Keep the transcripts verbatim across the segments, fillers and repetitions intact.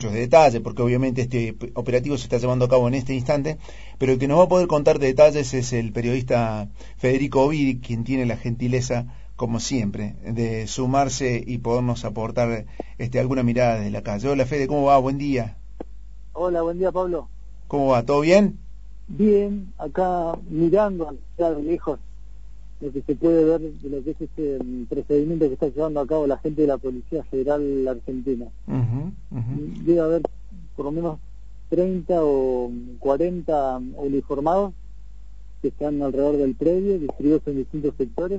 muchos detalles, porque obviamente este operativo se está llevando a cabo en este instante, pero el que nos va a poder contar detalles es el periodista Federico Ovidi, quien tiene la gentileza, como siempre, de sumarse y podernos aportar este, alguna mirada desde la calle. Hola Fede, ¿cómo va? Buen día. Hola, buen día Pablo. ¿Cómo va? ¿Todo bien? Bien, acá mirando ya de lejos lo que se puede ver de lo que es este procedimiento que está llevando a cabo la gente de la Policía Federal Argentina. Uh-huh, uh-huh. Debe haber por lo menos treinta o cuarenta uniformados que están alrededor del predio, distribuidos en distintos sectores.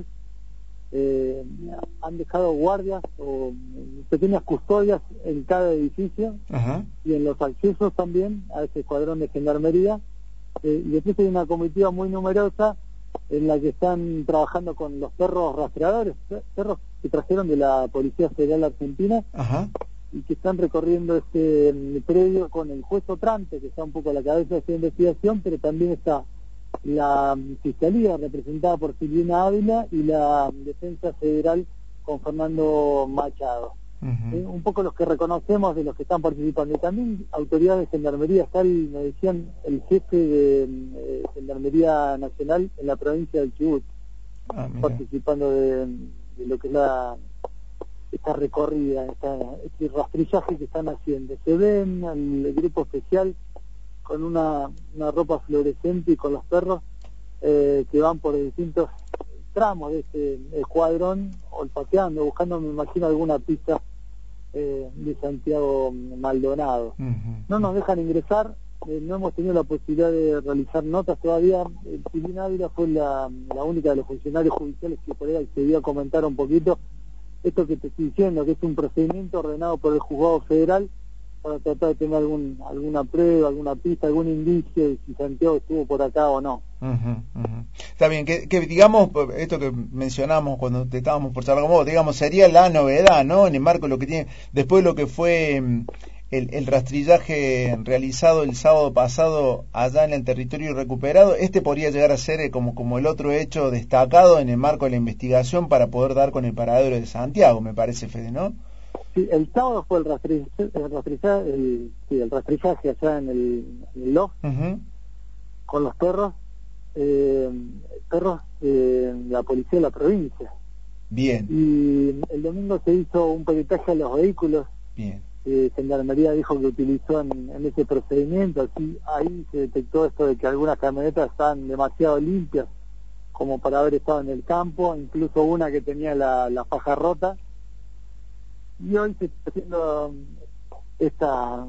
Eh, han dejado guardias o pequeñas custodias en cada edificio. Uh-huh. Y en los accesos también a ese escuadrón de gendarmería. Eh, y después hay una comitiva muy numerosa en la que están trabajando con los perros rastreadores, perros que trajeron de la Policía Federal Argentina. Uh-huh. Y que están recorriendo este predio con el juez Otrante, que está un poco a la cabeza de esta investigación, pero también está la Fiscalía representada por Silvina Ávila y la Defensa Federal con Fernando Machado. Uh-huh. Eh, un poco los que reconocemos de los que están participando, y también autoridades de Gendarmería. Está el, me decían, el jefe de eh, Gendarmería Nacional en la provincia del Chubut, ah, participando de, de lo que es la esta recorrida, esta, este rastrillaje que están haciendo. Se ven el grupo especial con una, una ropa fluorescente y con los perros eh, que van por distintos tramos de este escuadrón, olfateando, buscando, me imagino, alguna pista eh, de Santiago Maldonado. Uh-huh. No nos dejan ingresar, eh, no hemos tenido la posibilidad de realizar notas todavía. El Silvina Ávila fue la, la única de los funcionarios judiciales que por ahí accedió a comentar un poquito esto que te estoy diciendo, que es un procedimiento ordenado por el juzgado federal para tratar de tener algún, alguna prueba, alguna pista, algún indicio de si Santiago estuvo por acá o no. Uh-huh, uh-huh. Está bien, que, que digamos, esto que mencionamos cuando te estábamos por charlar con vos, digamos, sería la novedad, ¿no? En el marco de lo que tiene, después de lo que fue el, el rastrillaje realizado el sábado pasado allá en el territorio recuperado, este podría llegar a ser como, como el otro hecho destacado en el marco de la investigación para poder dar con el paradero de Santiago, me parece, Fede, ¿no? Sí, el sábado fue el rastrillaje, el, rastrillaje, el, sí, el rastrillaje allá en el, en el loft, uh-huh, con los perros, eh, perros de la policía de la provincia. Bien. Y el domingo se hizo un peritaje a los vehículos. Bien. Eh, Gendarmería dijo que utilizó en, en ese procedimiento. Así, ahí se detectó esto de que algunas camionetas estaban demasiado limpias como para haber estado en el campo, incluso una que tenía la, la faja rota. Y hoy se está haciendo esta,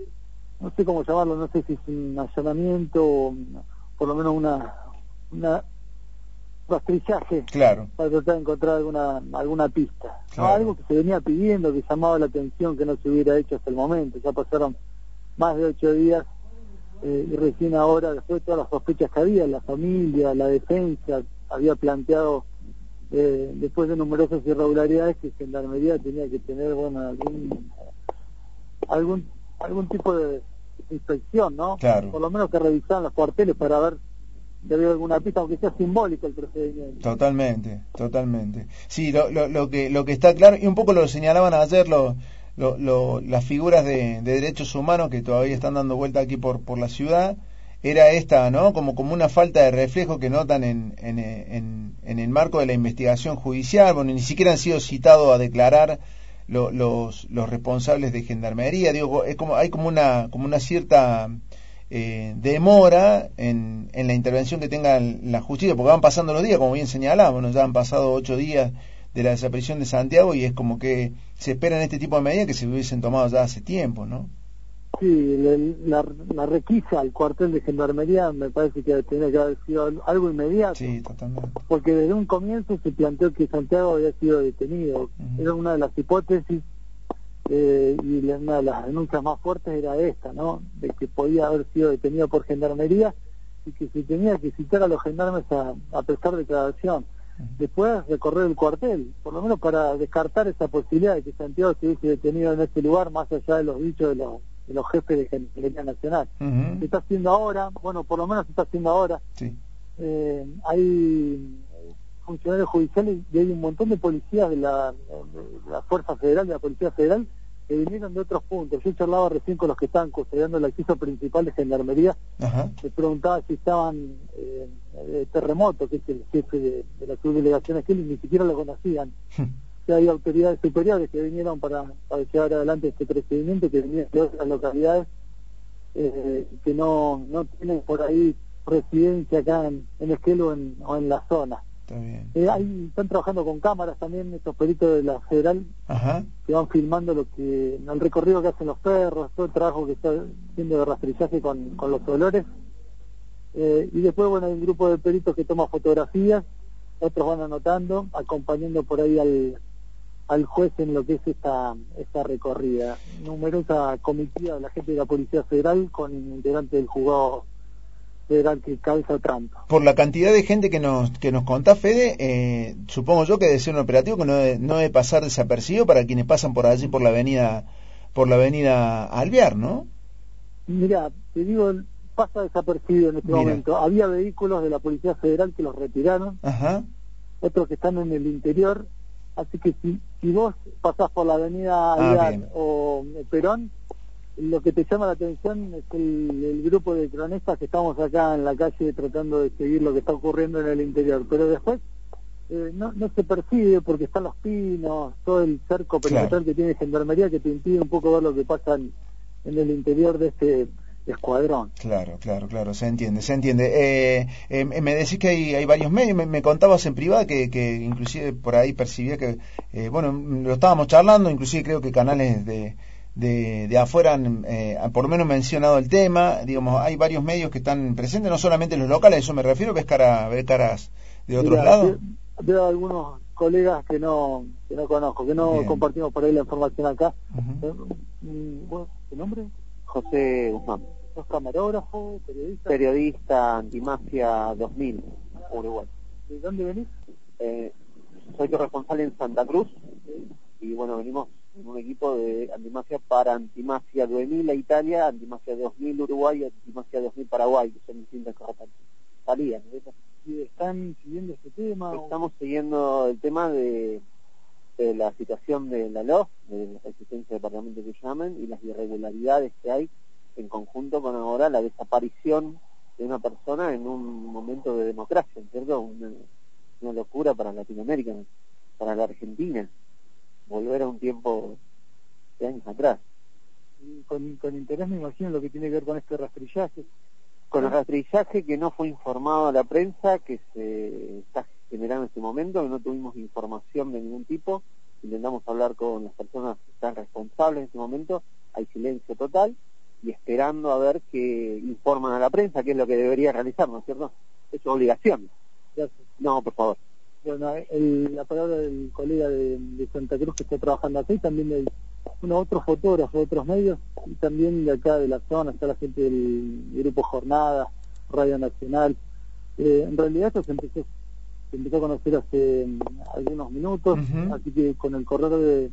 no sé cómo llamarlo, no sé si es un allanamiento o por lo menos una una rastrillaje, claro, para tratar de encontrar alguna alguna pista. Claro. ¿No? Algo que se venía pidiendo, que llamaba la atención que no se hubiera hecho hasta el momento. Ya pasaron más de ocho días eh, y recién ahora, después de todas las sospechas que había, la familia, la defensa, había planteado Eh, después de numerosas irregularidades que Gendarmería tenía que tener, bueno, algún algún algún tipo de inspección, ¿no? Claro. Por lo menos que revisaran los cuarteles para ver si había alguna pista, aunque sea simbólico el procedimiento. Totalmente, totalmente. Sí, lo, lo, lo que lo que está claro, y un poco lo señalaban ayer lo, lo, lo, las figuras de, de derechos humanos que todavía están dando vuelta aquí por, por la ciudad, era esta, ¿no? Como, como una falta de reflejo que notan en, en, en, en el marco de la investigación judicial. Bueno, ni siquiera han sido citados a declarar lo, los, los responsables de Gendarmería. Digo, es como, hay como una, como una cierta eh, demora en, en la intervención que tenga la justicia, porque van pasando los días, como bien señalamos, ¿no? Ya han pasado ocho días de la desaparición de Santiago y es como que se esperan este tipo de medidas que se hubiesen tomado ya hace tiempo, ¿no? Sí, la, la requisa al cuartel de Gendarmería me parece que tenía que haber sido algo inmediato. Sí, totalmente. Porque desde un comienzo se planteó que Santiago había sido detenido. Uh-huh. Era una de las hipótesis eh, y la, una de las denuncias más fuertes era esta, ¿no? De que podía haber sido detenido por Gendarmería y que se tenía que citar a los gendarmes a, a prestar declaración. Uh-huh. Después recorrer el cuartel, por lo menos para descartar esa posibilidad de que Santiago se hubiese detenido en este lugar, más allá de los dichos de los de los jefes de Gendarmería Nacional. Uh-huh. Se está haciendo ahora, bueno, por lo menos se está haciendo ahora. Sí. Eh, hay funcionarios judiciales y hay un montón de policías de la, de la Fuerza Federal, de la Policía Federal, que vinieron de otros puntos. Yo charlaba recién con los que estaban custodiando el acceso principal de Gendarmería. Ajá. Les preguntaba si estaban eh, eh, Terremoto, que es el jefe de, de las subdelegaciones, que ni siquiera lo conocían. Que hay autoridades superiores que vinieron para, para llevar adelante este procedimiento, que venían de otras localidades eh, que no, no tienen por ahí residencia acá en, en Esquel o en, o en la zona. Está bien. Eh, ahí están trabajando con cámaras también estos peritos de la Federal. Ajá. Que van filmando lo que el recorrido que hacen los perros, todo el trabajo que está haciendo de rastrillaje con, con los olores. Eh, y después, bueno, hay un grupo de peritos que toma fotografías, otros van anotando, acompañando por ahí al, al juez en lo que es esta, esta recorrida. Numerosa comitiva de la gente de la Policía Federal con integrantes del juzgado federal que cabeza Otranto. Por la cantidad de gente que nos que nos contá, Fede, eh, supongo yo que debe ser un operativo que no debe, no debe pasar desapercibido para quienes pasan por allí por la avenida por la avenida Alvear, ¿no? Mira, te digo, pasa desapercibido en este Mira. momento. Había vehículos de la Policía Federal que los retiraron, Ajá. otros que están en el interior, así que si, si vos pasás por la avenida Ah, Alvear bien. o Perón, lo que te llama la atención es el, el grupo de cronistas que estamos acá en la calle tratando de seguir lo que está ocurriendo en el interior, pero después eh, no, no se percibe porque están los pinos, todo el cerco perimetral Claro. que tiene Gendarmería que te impide un poco ver lo que pasa en, en el interior de este escuadrón. Claro, claro, claro, se entiende, se entiende. Eh, eh, me decís que hay, hay varios medios, me, me contabas en privado que, que inclusive por ahí percibía que, eh, bueno, lo estábamos charlando, inclusive creo que canales de de, de afuera han eh, por lo menos mencionado el tema, digamos, hay varios medios que están presentes, no solamente los locales, a eso me refiero, ves, cara, ves caras de otros Mirá, lados. Veo, veo algunos colegas que no que no conozco, que no Bien. compartimos por ahí la información acá. Uh-huh. Eh, ¿vos, ¿Tu nombre? José Guzmán, ¿Sos camarógrafo, periodista? periodista Antimafia dos mil, Uruguay. ¿De dónde venís? Eh, soy corresponsal en Santa Cruz y bueno, venimos en un equipo de Antimafia para Antimafia nueve mil a Italia, Antimafia dos mil Uruguay y Antimafia dos mil Paraguay, que son distintas salían. ¿Y están siguiendo este tema? Estamos siguiendo el tema de, de la situación de la L O F, de la existencia de departamentos que llamen, y las irregularidades que hay en conjunto con ahora la desaparición de una persona en un momento de democracia, ¿cierto? Una, una locura para Latinoamérica, para la Argentina, volver a un tiempo de años atrás. Y con, con interés me imagino lo que tiene que ver con este rastrillaje. Con el rastrillaje que no fue informado a la prensa, que se está generando en este momento, que no tuvimos información de ningún tipo, intentamos hablar con las personas que están responsables en este momento, hay silencio total, y esperando a ver qué informan a la prensa, que es lo que debería realizar, ¿no es cierto? Es su obligación. Gracias. No, por favor. Bueno, el, la palabra del colega de, de Santa Cruz que está trabajando acá, y también de uno, otros fotógrafos de otros medios, y también de acá de la zona, está la gente del Grupo Jornada, Radio Nacional. Eh, en realidad esto se empezó, se empezó a conocer hace um, algunos minutos, Uh-huh. así que con el correr de,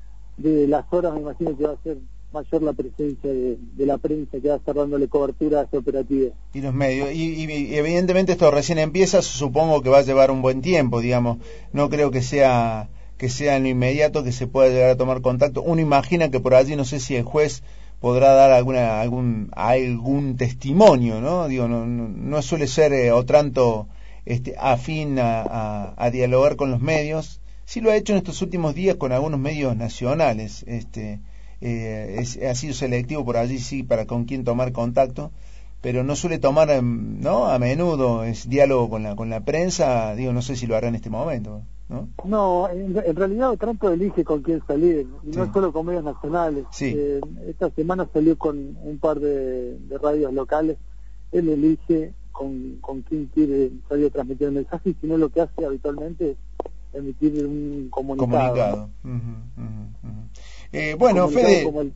de las horas me imagino que va a ser mayor la presencia de, de la prensa que va a estar dándole cobertura a este operativo. Y los medios, y, y, y evidentemente esto recién empieza, supongo que va a llevar un buen tiempo, digamos, no creo que sea que sea en lo inmediato que se pueda llegar a tomar contacto. Uno imagina que por allí, no sé si el juez podrá dar alguna algún algún testimonio, ¿no? Digo, no, no, no suele ser eh, Otranto este, afín a, a, a dialogar con los medios. Sí lo ha hecho en estos últimos días con algunos medios nacionales, este eh, es, ha sido selectivo por allí, sí, para con quién tomar contacto, pero no suele tomar, ¿no? A menudo es diálogo con la con la prensa, digo, no sé si lo hará en este momento, ¿no? No, en, en realidad Otranto elige con quién salir, y Sí. no solo con medios nacionales. Sí. Eh, esta semana salió con un par de, de radios locales, él elige con, con quién quiere salir a transmitir el mensaje, y si no, lo que hace habitualmente es emitir un comunicado. Comunicado. ¿no? Uh-huh, uh-huh, uh-huh. Eh, bueno, Comunicado Fede, como el-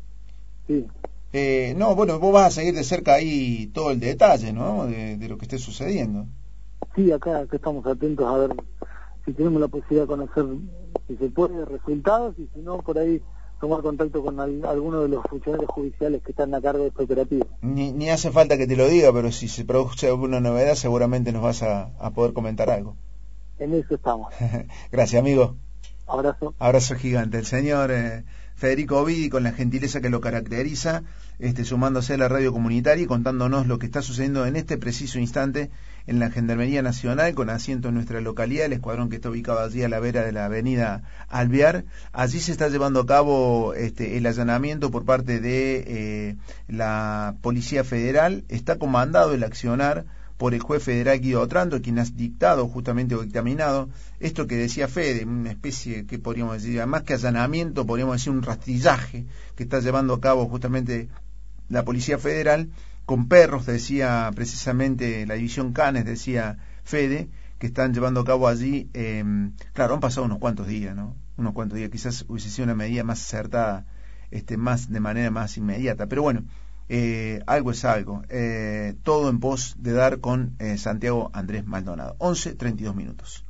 sí. eh, no, bueno, vos vas a seguir de cerca ahí todo el detalle, ¿no? De, de lo que esté sucediendo. Sí, acá, acá estamos atentos a ver si tenemos la posibilidad de conocer, si se puede, resultados, y si no, por ahí tomar contacto con al, alguno de los funcionarios judiciales que están a cargo de este operativo. Ni, ni hace falta que te lo diga, pero si se produce alguna novedad, seguramente nos vas a, a poder comentar algo. En eso estamos. Gracias, amigo. Abrazo. Abrazo gigante. El señor eh, Federico Ovidi, con la gentileza que lo caracteriza, este, sumándose a la radio comunitaria y contándonos lo que está sucediendo en este preciso instante en la Gendarmería Nacional, con asiento en nuestra localidad, el escuadrón que está ubicado allí a la vera de la avenida Alvear. Allí se está llevando a cabo este, el allanamiento por parte de eh, la Policía Federal. Está comandado el accionar por el juez federal Guido Otranto, quien ha dictado justamente o dictaminado esto que decía Fede, una especie, que podríamos decir, más que allanamiento, podríamos decir un rastrillaje que está llevando a cabo justamente la Policía Federal, con perros, decía precisamente la división Canes, decía Fede, que están llevando a cabo allí, eh, claro, han pasado unos cuantos días, ¿no? Unos cuantos días, quizás hubiese sido una medida más acertada, este, más de manera más inmediata, pero bueno, Eh, algo es algo, eh, todo en pos de dar con eh, Santiago Andrés Maldonado. once treinta y dos minutos.